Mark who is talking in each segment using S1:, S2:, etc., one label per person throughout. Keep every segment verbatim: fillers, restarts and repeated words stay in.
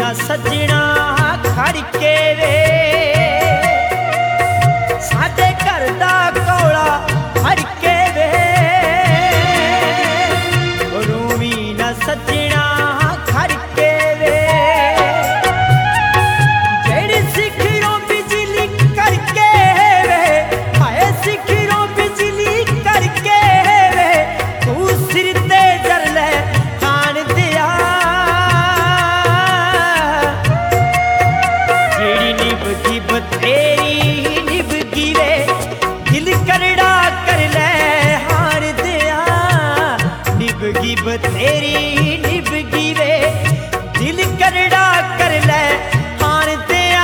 S1: ना सजना खड़के वे साडे घर दा कौड़ा फड़के वे रूवी ना सजना खड़के वे जेड़ी सिखरों बिजली करके वे हाय सिखरों बिजली करके वे तू सिर ते जर ले खान दिया जेड़ी निभगी बतेरी निभगी वे दिल करड़ा कर ले हार दिया निभगी बतेरी निभगी वे दिल करड़ा कर ले हार दिया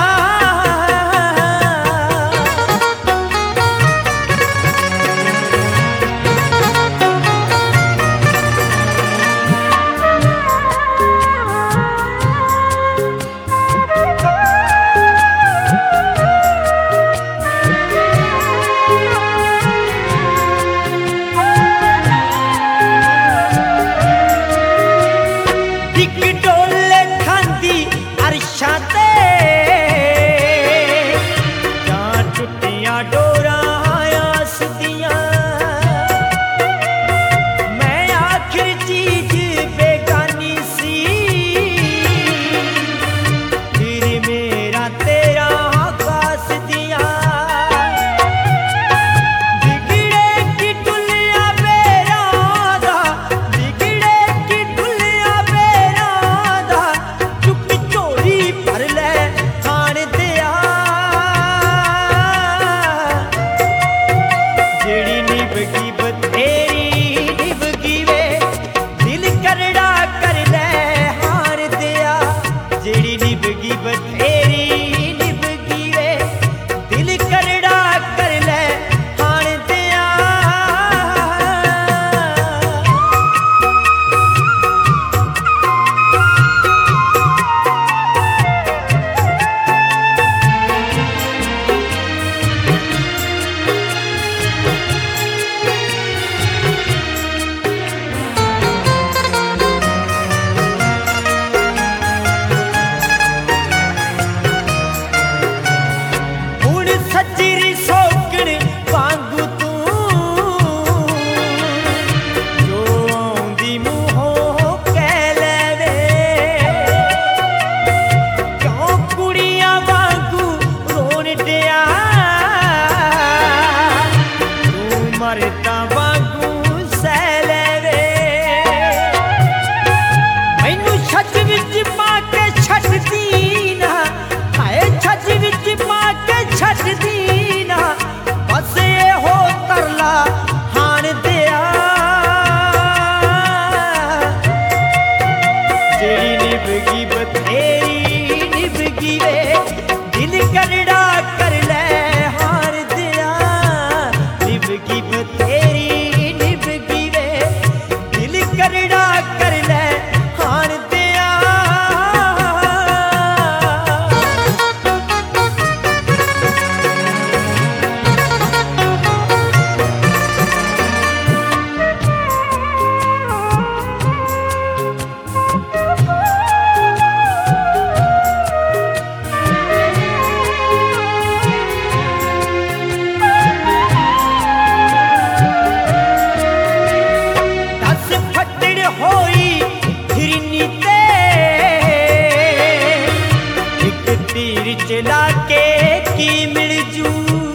S1: चला के की मिल जू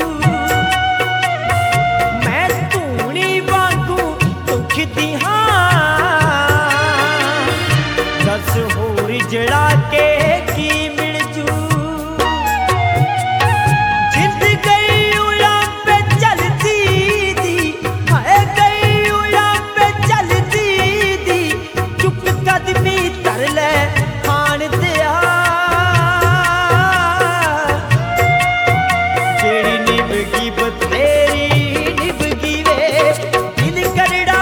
S1: मैं तूनी वांगू दुख दी हाँ दस होर जड़ा के की मिल जू जिंद गई उड़ा पे चलती दी हाय गई उड़ा पे चलती दी चुप कदमी तर ले खान दिया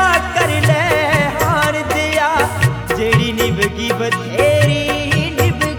S2: बतेरी निभ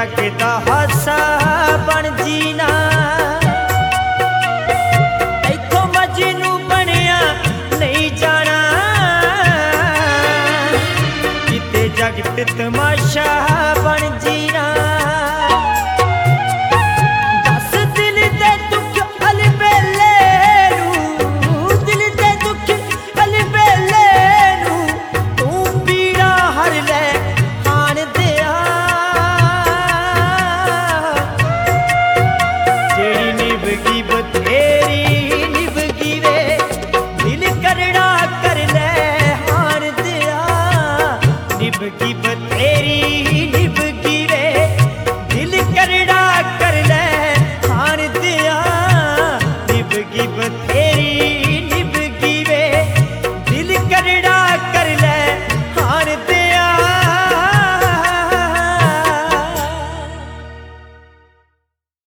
S1: जग दा हासा बन जीना इथों मजनू बनिया नहीं जाना किते जगत तमाशा बन जीना दस दिल दे दुख अलबेले नू दिल दे दुख अलबेले नू तू पीड़ा हर ले खान दिया जेड़ी निभगी बत